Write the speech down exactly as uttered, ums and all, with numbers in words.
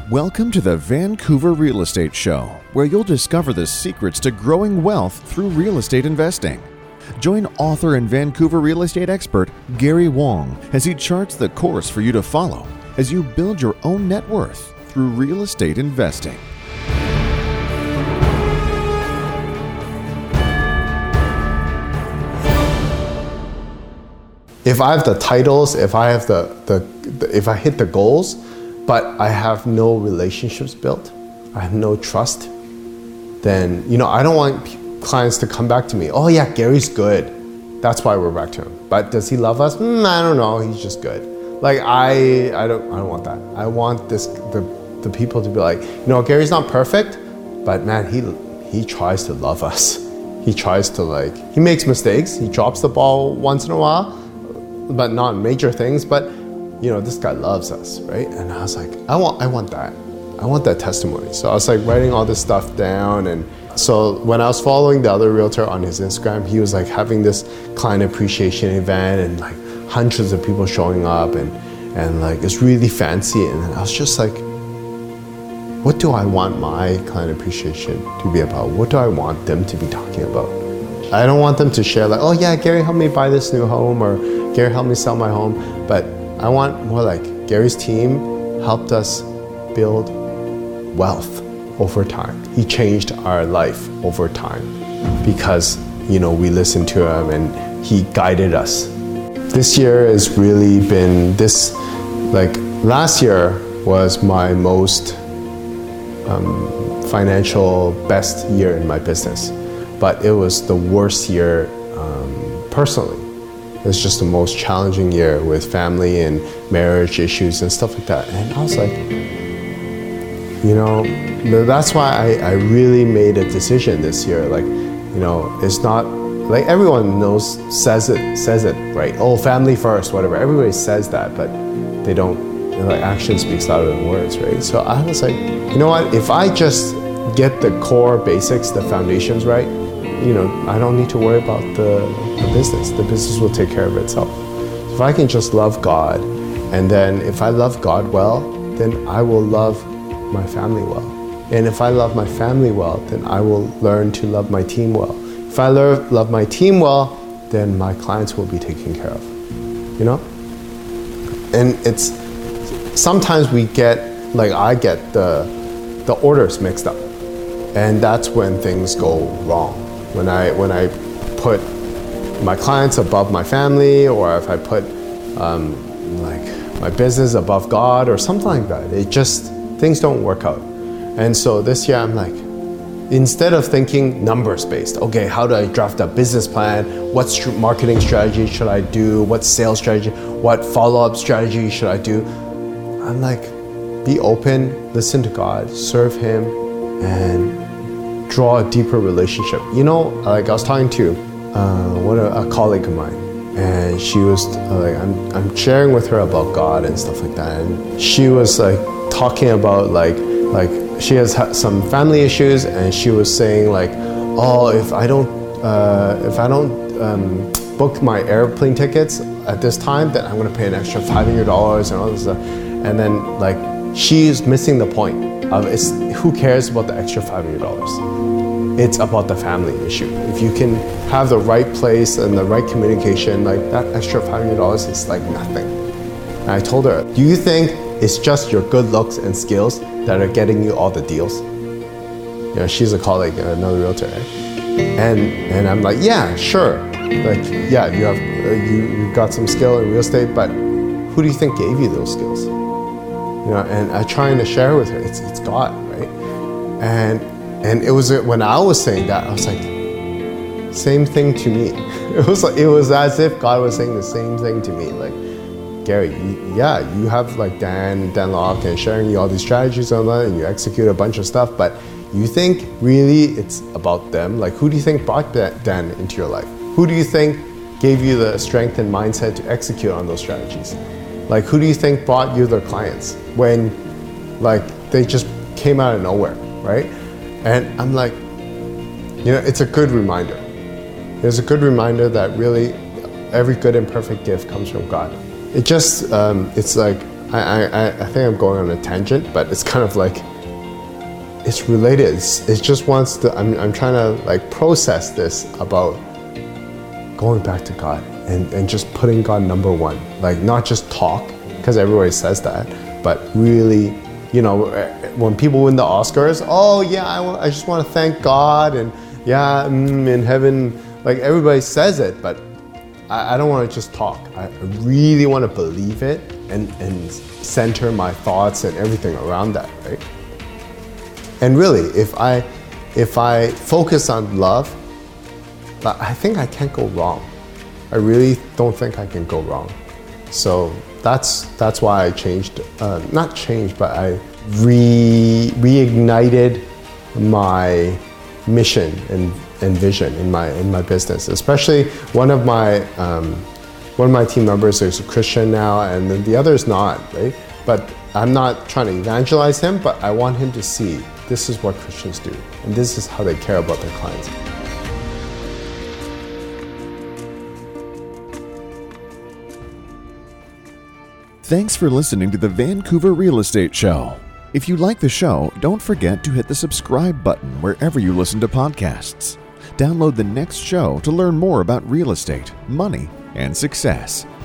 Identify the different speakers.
Speaker 1: Welcome to the Vancouver Real Estate Show, where you'll discover the secrets to growing wealth through real estate investing. Join author and Vancouver real estate expert Gary Wong as he charts the course for you to follow as you build your own net worth through real estate investing.
Speaker 2: If I have the titles, if I have the, the, if I hit the goals, but I have no relationships built, I have no trust, then, you know, I don't want clients to come back to me, oh yeah, Gary's good. That's why we're back to him. But does he love us? Mm, I don't know, he's just good. Like, I I don't I don't want that. I want this the, the people to be like, you know, Gary's not perfect, but man, he he tries to love us. He tries to like, he makes mistakes, he drops the ball once in a while, but not major things, but you know, this guy loves us, right? And I was like, I want, I want that. I want that testimony. So I was like writing all this stuff down. And so when I was following the other realtor on his Instagram, he was like having this client appreciation event and like hundreds of people showing up and, and like, it's really fancy. And I was just like, what do I want my client appreciation to be about? What do I want them to be talking about? I don't want them to share like, oh yeah, Gary helped me buy this new home, or Gary helped me sell my home. But I want more like Gary's team helped us build wealth over time. He changed our life over time because, you know, we listened to him and he guided us. This year has really been this, like last year was my most um, financial best year in my business, but it was the worst year um, personally. It's just the most challenging year with family and marriage issues and stuff like that. And I was like, you know, that's why I, I really made a decision this year. Like, you know, it's not, like everyone knows, says it, says it, right? Oh, family first, whatever. Everybody says that, but they don't, like action speaks louder than words, right? So I was like, you know what? If I just get the core basics, the foundations right, you know, I don't need to worry about the, the business. The business will take care of itself. So if I can just love God, and then if I love God well, then I will love my family well. And if I love my family well, then I will learn to love my team well. If I love, love my team well, then my clients will be taken care of, you know? And it's, sometimes we get, like I get the, the orders mixed up. And that's when things go wrong. When I when I put my clients above my family, or if I put um, like my business above God or something like that, it just, things don't work out. And so this year I'm like, instead of thinking numbers based, okay, how do I draft a business plan? What st- marketing strategy should I do? What sales strategy? What follow-up strategy should I do? I'm like, be open, listen to God, serve Him, and draw a deeper relationship. You know, like I was talking to uh, what a, a colleague of mine, and she was uh, like, I'm I'm sharing with her about God and stuff like that, and she was like talking about like like she has ha- some family issues, and she was saying like, oh, if I don't uh, if I don't um, book my airplane tickets at this time, then I'm gonna pay an extra five hundred dollars and all this stuff, and then like she's missing the point of it's who cares about the extra five hundred dollars. It's about the family issue. If you can have the right place and the right communication, like that extra five hundred dollars is like nothing. And I told her, do you think it's just your good looks and skills that are getting you all the deals? You know, she's a colleague, another realtor, right? And and I'm like, yeah, sure. Like, yeah, you have uh, you you've got some skill in real estate, but who do you think gave you those skills? You know, and I trying to share with her, it's it's God, right? And and it was when I was saying that, I was like, same thing to me. It was like it was as if God was saying the same thing to me. Like, Gary, you, yeah, you have like Dan, Dan Locke, and sharing you all these strategies online, and you execute a bunch of stuff, but you think really it's about them? Like, who do you think brought Dan into your life? Who do you think gave you the strength and mindset to execute on those strategies? Like, who do you think brought you their clients when, like, they just came out of nowhere, right? And I'm like, you know, it's a good reminder. It's a good reminder that really every good and perfect gift comes from God. It just, um, it's like I, I, I think I'm going on a tangent, but it's kind of like, it's related. It's, it just wants to, I'm, I'm trying to like process this about going back to God and, and just putting God number one. Like not just talk, because everybody says that, but really, you know, when people win the Oscars, oh yeah, I, w- I just want to thank God, and yeah, mm, in heaven, like everybody says it, but I, I don't want to just talk. I really want to believe it and, and center my thoughts and everything around that, right? And really, if I, if I focus on love, I think I can't go wrong. I really don't think I can go wrong. So that's that's why I changed, uh, not changed, but I re reignited my mission and, and vision in my in my business. Especially one of my um, one of my team members is a Christian now, and then the other is not, right? But I'm not trying to evangelize him, but I want him to see this is what Christians do, and this is how they care about their clients.
Speaker 1: Thanks for listening to the Vancouver Real Estate Show. If you like the show, don't forget to hit the subscribe button wherever you listen to podcasts. Download the next show to learn more about real estate, money, and success.